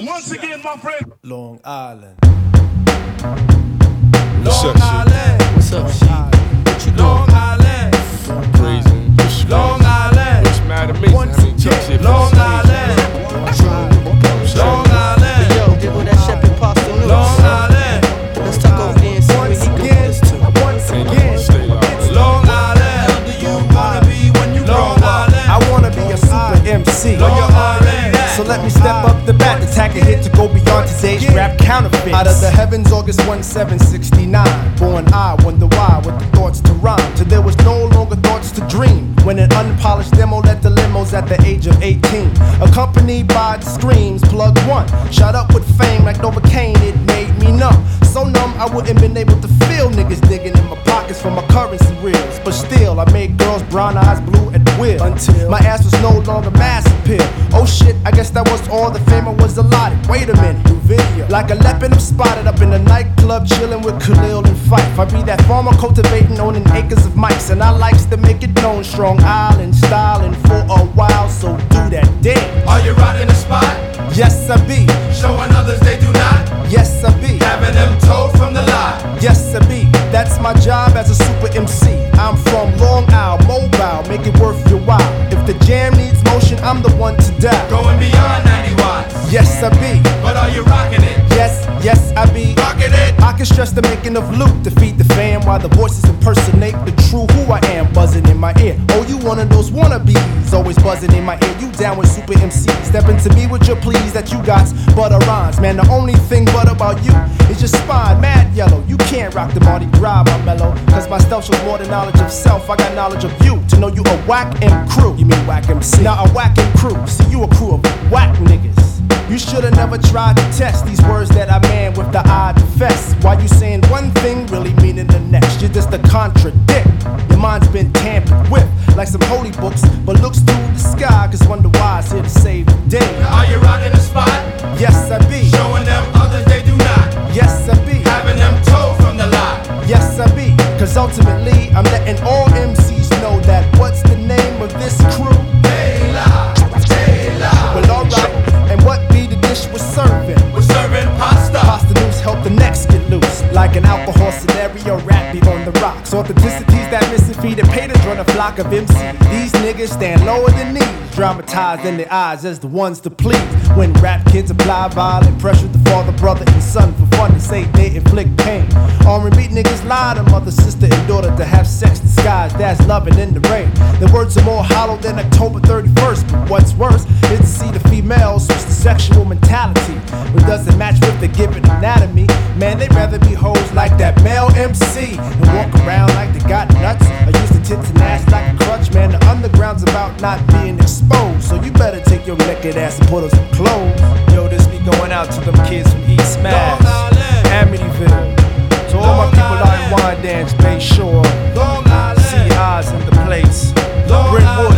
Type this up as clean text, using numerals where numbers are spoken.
Once again, my friend. Long Island. Long Island. What's up, Sheik? What you doing? Long Island. Crazy. Long Island. What's mad amazing? How many tucks here? Long Island. Long Island. Yo, get with that Shepherd pasta noodles. Long Island. Let's talk over there and see where he goes to. Once again, it's Long Island. How do you wanna be when you grow up? I wanna be a super MC. Long Island. So let me step up the bat, attack a hit to go beyond today's rap counterfeits. Out of the heavens, August 1, 769. Born I wonder why, with the thoughts to rhyme. Till there was no longer thoughts to dream. When an unpolished demo led the limos at the age of 18. Accompanied by the screams, plug one. Shot up with fame like Novocaine, it made me numb. So numb, I wouldn't been able to feel niggas digging in my pockets for my currency reels. But still, I made girls' brown eyes blue at will. Until my ass was no longer mass appeal. Oh shit, I guess that was all the fame I was allotted. Wait a minute, new video. Like a leopard, I'm spotted up in a nightclub, chilling with Khalil and Fife. I be that farmer cultivating, owning acres of mics. And I likes to make it known, Strong Island styling for a while, so do that damn. Are you rocking the spot? Yes, I be. Showing others they do not. Yes, I be. Having them told from the lot. Yes, I be. That's my job as a super MC. I'm from Long Island, mobile, make it worth your while. If the jam needs motion, I'm the one to die. Going beyond 90 watts. Yes, I be. But are you rocking it? Yes, I be. Rocking it. I can stress the making of loot to feed the fam while the voices impersonate the true who I am, buzzing in my ear. Oh, you one of those wannabes, always buzzing in my ear. You down with super MC. Step into me with your pleas that you got butter rhymes. Man, the only thing but about you is your spine, mad yellow. You can't rock the Mardi Gras, my mellow. Cause my stealth shows more than knowledge of self. I got knowledge of you to know you a whack M crew. You mean whack MC? Now a whack M crew. See, you a crew of whack niggas. You should've never tried to test these words that I man with the eye defess. Why you saying one thing, really meaning the next? You're just a contradict. Your mind's been tampered with, like some holy books, but looks through the sky, cause wonder why it's here to save the day. Are you rocking the spot? Yes, I be. Showing them others they do not. Yes, I be. Having them told from the lot. Yes, I be. Cause ultimately, I'm letting all MCs know that what's the name of this crew? Taylor. Well, alright. And what be the dish we're serving? We're serving pasta. Pasta news help the necks get loose. Like an alcohol scenario, rap beat on the rocks. Authenticity's that missing feed and pay to join a flock of MCs. These niggas stand lower than these, dramatized in their eyes as the ones to please. When rap kids apply violent pressure to father, brother, and son for fun to say they inflict pain. R&B niggas lie to mother, sister, and daughter to have sex disguised as loving in the rain. Their words are more hollow than October 31st. But what's worse is to see the females switch the sexual mentality. It doesn't match with the given anatomy. Man, they'd rather be hoes like that male MC and walk around like they got nuts. Or use the tits and ass like a crutch. Man, the underground's about not being exposed. So you better take your naked ass and put on some clothes. Yo, this be going out to them kids from East Mass, Long Island. Amityville. To all my people out in Wyandanch, Bay Shore, Long Island. see eyes in the place. Long Brentwood,